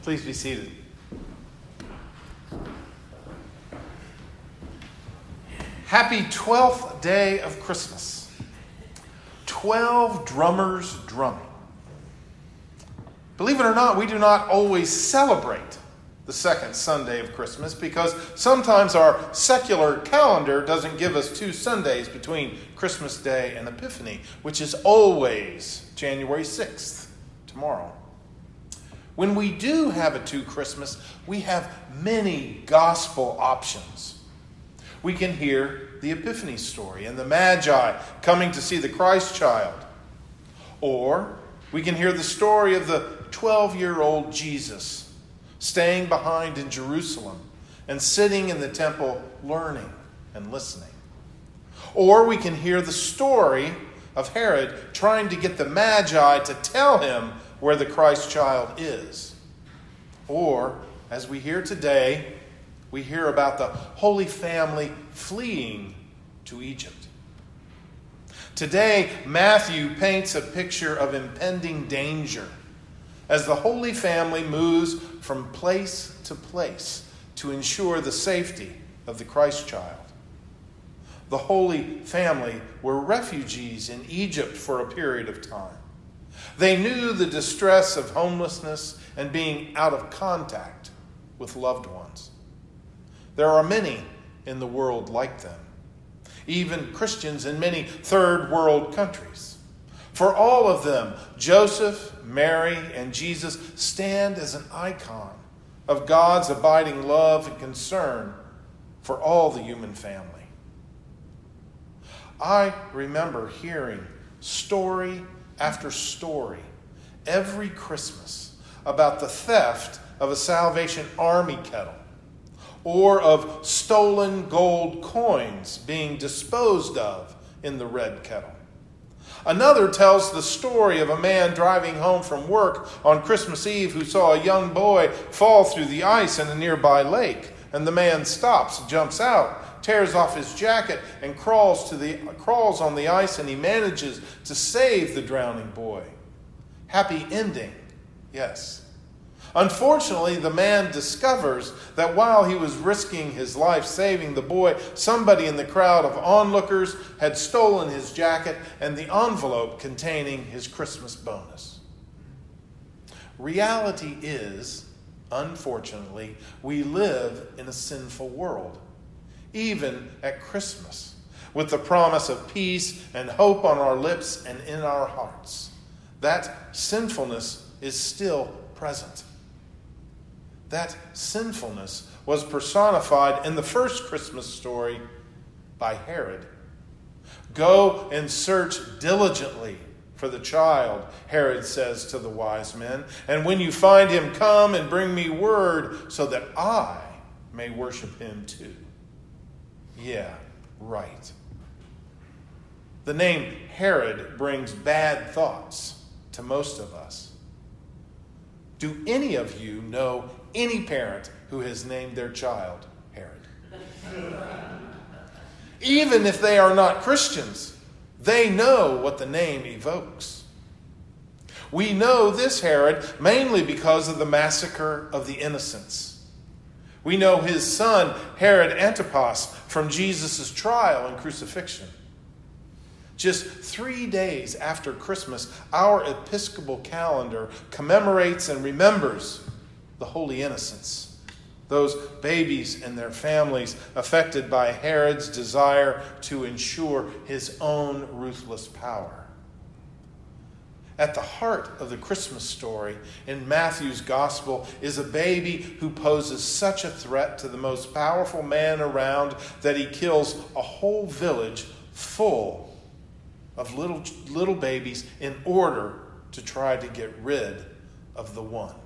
Please be seated. Happy 12th day of Christmas. 12 drummers drumming. Believe it or not, we do not always celebrate the second Sunday of Christmas because sometimes our secular calendar doesn't give us 2 Sundays between Christmas Day and Epiphany, which is always January 6th, tomorrow. When we do have a 2 Christmas, we have many gospel options. We can hear the Epiphany story and the Magi coming to see the Christ child. Or we can hear the story of the 12-year-old Jesus staying behind in Jerusalem and sitting in the temple learning and listening. Or we can hear the story of Herod trying to get the Magi to tell him where the Christ child is. Or, as we hear today, we hear about the Holy Family fleeing to Egypt. Today, Matthew paints a picture of impending danger as the Holy Family moves from place to place to ensure the safety of the Christ child. The Holy Family were refugees in Egypt for a period of time. They knew the distress of homelessness and being out of contact with loved ones. There are many in the world like them, even Christians in many third world countries. For all of them, Joseph, Mary, and Jesus stand as an icon of God's abiding love and concern for all the human family. I remember hearing story after story every Christmas about the theft of a Salvation Army kettle, or of stolen gold coins being disposed of in the red kettle. Another tells the story of a man driving home from work on Christmas Eve who saw a young boy fall through the ice in a nearby lake, and the man stops, jumps out, tears off his jacket, and crawls on the ice, and he manages to save the drowning boy. Happy ending, yes. Unfortunately, the man discovers that while he was risking his life saving the boy, somebody in the crowd of onlookers had stolen his jacket and the envelope containing his Christmas bonus. Reality is, unfortunately, we live in a sinful world, even at Christmas, with the promise of peace and hope on our lips and in our hearts. That sinfulness is still present. That sinfulness was personified in the first Christmas story by Herod. Go and search diligently for the child, Herod says to the wise men, and when you find him, come and bring me word so that I may worship him too. Yeah, right. The name Herod brings bad thoughts to most of us. Do any of you know any parent who has named their child Herod? Even if they are not Christians, they know what the name evokes. We know this Herod mainly because of the massacre of the innocents. We know his son, Herod Antipas, from Jesus' trial and crucifixion. Just 3 days after Christmas, our Episcopal calendar commemorates and remembers the Holy Innocents, those babies and their families affected by Herod's desire to ensure his own ruthless power. At the heart of the Christmas story in Matthew's Gospel is a baby who poses such a threat to the most powerful man around that he kills a whole village full of little babies in order to try to get rid of the one.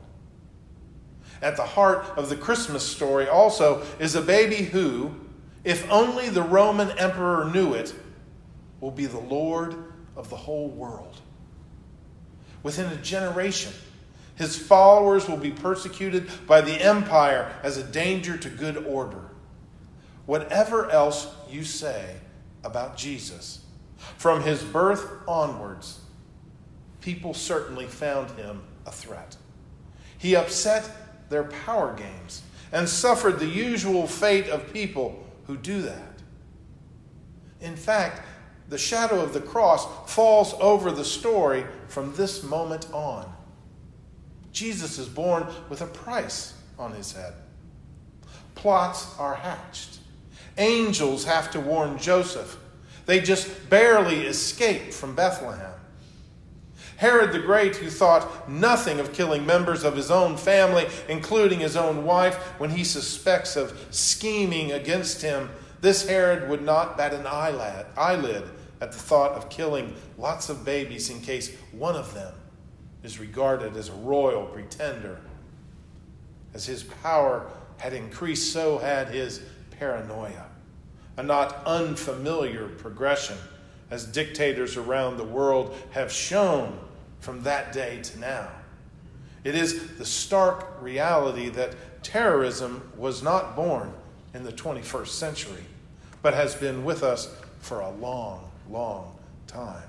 At the heart of the Christmas story also is a baby who, if only the Roman emperor knew it, will be the Lord of the whole world. Within a generation, his followers will be persecuted by the empire as a danger to good order. Whatever else you say about Jesus, from his birth onwards, people certainly found him a threat. He upset their power games and suffered the usual fate of people who do that. In fact, the shadow of the cross falls over the story from this moment on. Jesus is born with a price on his head. Plots are hatched. Angels have to warn Joseph. They just barely escape from Bethlehem. Herod the Great, who thought nothing of killing members of his own family, including his own wife, when he suspects of scheming against him, this Herod would not bat an eyelid at the thought of killing lots of babies in case one of them is regarded as a royal pretender. As his power had increased, so had his paranoia, a not unfamiliar progression, as dictators around the world have shown from that day to now. It is the stark reality that terrorism was not born in the 21st century, but has been with us for a long, long time.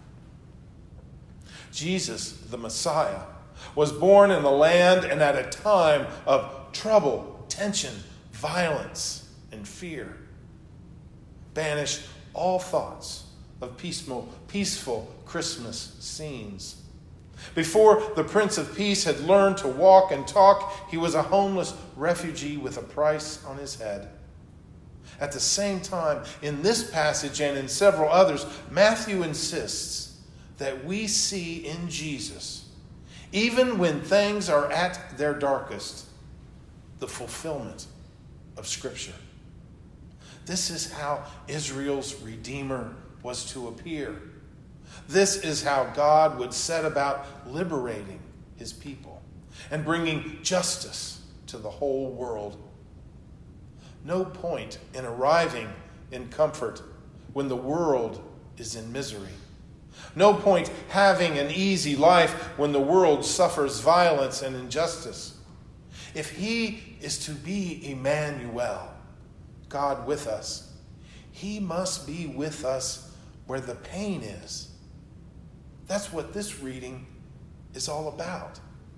Jesus, the Messiah, was born in the land and at a time of trouble, tension, violence, and banished all thoughts of peaceful Christmas scenes. Before the Prince of Peace had learned to walk and talk, he was a homeless refugee with a price on his head. At the same time, in this passage and in several others, Matthew insists that we see in Jesus, even when things are at their darkest, the fulfillment of Scripture. This is how Israel's Redeemer was to appear. This is how God would set about liberating his people and bringing justice to the whole world. No point in arriving in comfort when the world is in misery. No point having an easy life when the world suffers violence and injustice. If he is to be Emmanuel, God with us, he must be with us where the pain is. That's what this reading is all about.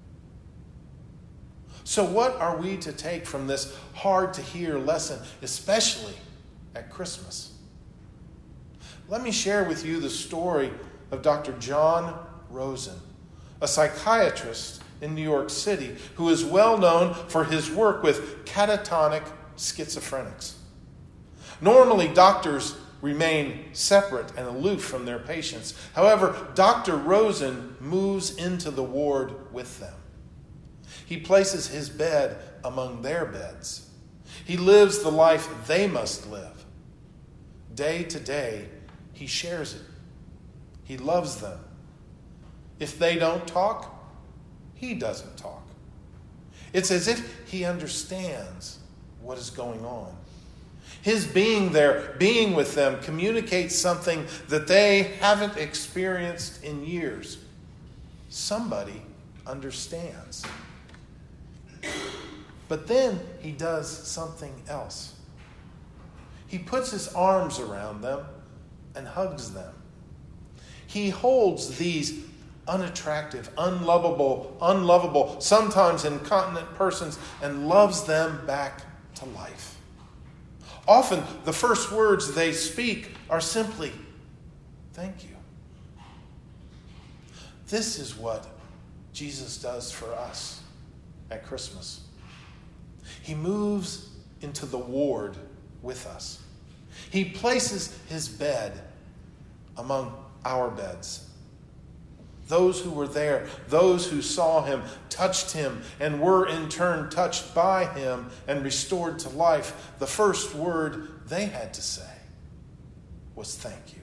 So what are we to take from this hard-to-hear lesson, especially at Christmas? Let me share with you the story of Dr. John Rosen, a psychiatrist in New York City who is well known for his work with catatonic schizophrenics. Normally, doctors remain separate and aloof from their patients. However, Dr. Rosen moves into the ward with them. He places his bed among their beds. He lives the life they must live. Day to day, he shares it. He loves them. If they don't talk, he doesn't talk. It's as if he understands what is going on. His being there, being with them, communicates something that they haven't experienced in years. Somebody understands. But then he does something else. He puts his arms around them and hugs them. He holds these unattractive, unlovable, sometimes incontinent persons and loves them back to life. Often, the first words they speak are simply, "Thank you." This is what Jesus does for us at Christmas. He moves into the ward with us. He places his bed among our beds. Those who were there, those who saw him, touched him, and were in turn touched by him and restored to life, the first word they had to say was thank you.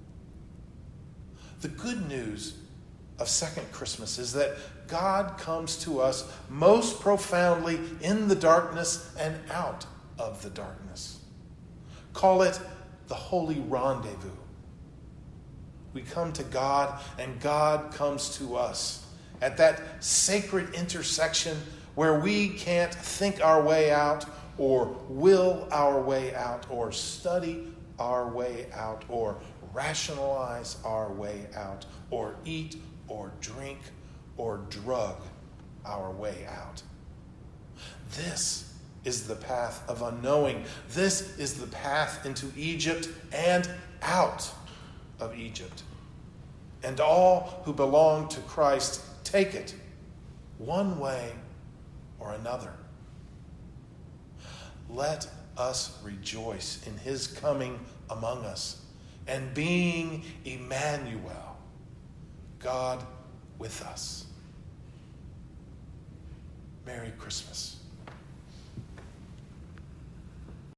The good news of Second Christmas is that God comes to us most profoundly in the darkness and out of the darkness. Call it the holy rendezvous. We come to God, and God comes to us at that sacred intersection where we can't think our way out or will our way out or study our way out or rationalize our way out or eat or drink or drug our way out. This is the path of unknowing. This is the path into Egypt and out of Egypt. And all who belong to Christ take it one way or another. Let us rejoice in his coming among us and being Emmanuel, God with us. Merry Christmas.